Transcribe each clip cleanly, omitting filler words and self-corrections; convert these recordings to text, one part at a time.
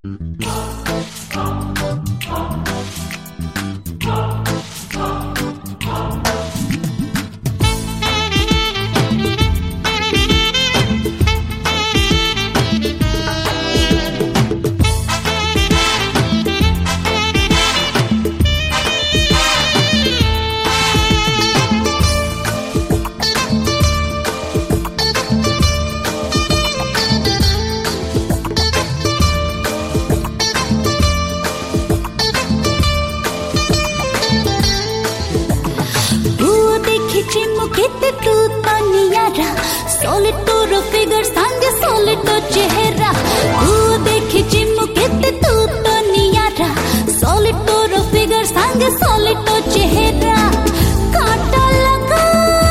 solid toro figure sange solid to chehra tu dekhi chimukete tu to niyara solid toro figure sange solid to chehra kaata laga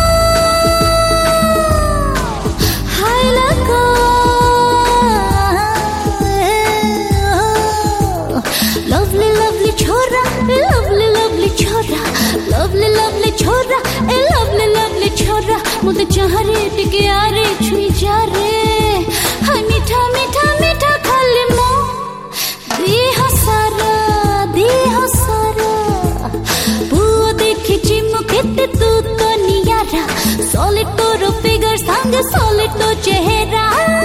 hai laga lovely lovely chhora lovely lovely chhora lovely lovely chhora lovely lovely chhora मुझे चाह रे टिके आ रे छुई जा रे हाय मीठा मीठा मीठा खाली मो देह सारा बुआ देखी चिमुकेते तू तो नियारा solid तोरो फिगर संग solid तो चेहरा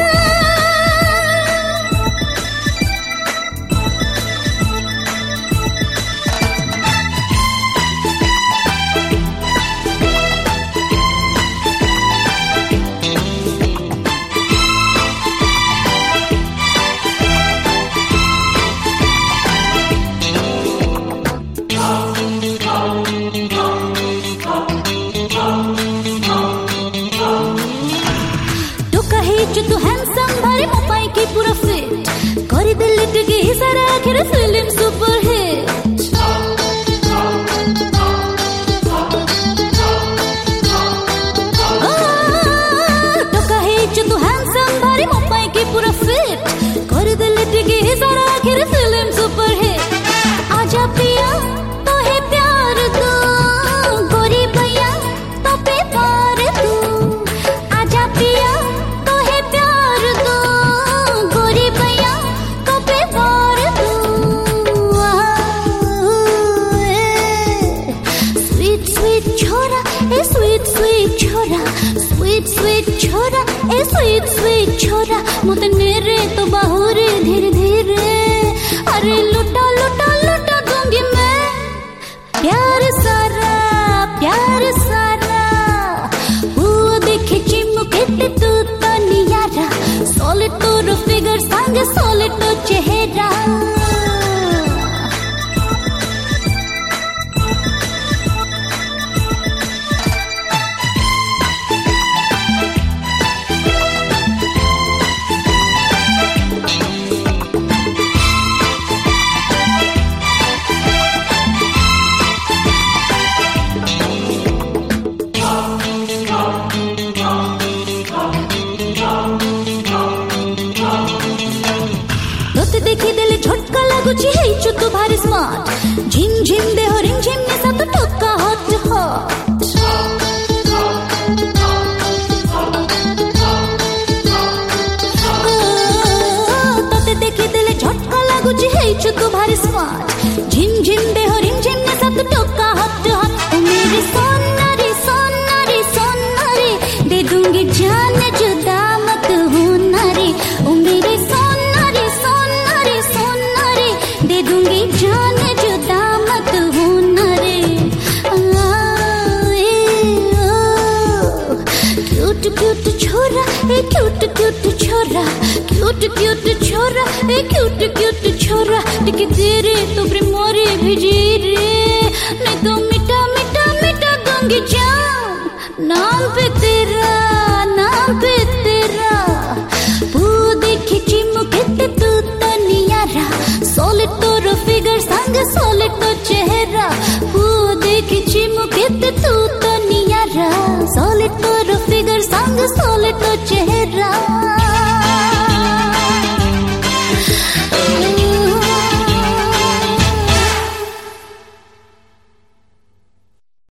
तू हैंडसम भारी मोपाई की पूरा फिट करी दिल टगी सारा आखिर फिल्म सुपर हिट तो कहे तू हैंडसम भारी मोपाई की पूरा फिट करी दिल टगी सारा आखिर फिल्म सुपर हिट आजा पिया तो है प्यार दो गोरी भैया तो पे पार दो आजा पिया sweet sweet छोरा मुझे नेरे तो बाहुरे धीरे धीरे अरे लुटा लुटा लुटा दूंगी मैं प्यार सारा वो देखे चिमुकेते तू तो नियारा solid तोरो फिगर संग solid तो चेहरा देखी दिल झटका लागुची है तू भारी स्मार्ट झिम झिम दे हो रिम झिम में सा तो टोका हॉट हॉट तो देखी दिल झटका लागुची है तू भारी स्मार्ट झिम झिम दे हो रिम झिम में सा तो टोका हॉट हॉट मेरे सोनारी सोनारी सोनारी दे दूंगी जान जुदा मत होना रे ओ मेरे दे दूंगी जान जुदा मत होना रे क्यूट क्यूट छोरा ए क्यूट क्यूट छोरा क्यूट क्यूट छोरा ए क्यूट क्यूट छोरा टिके तेरे तो प्रेमोरे भेजी रे मैं तो मीठा मीठा मीठा दूंगी जान नाम पे तेरा वो देखी चिमुकेते तू तो नियारा solid तोरो फिगर संग solid तो चेहरा वो देखी चिमुकेते तू तो नियारा solid तोरो फिगर संग solid तो चेहरा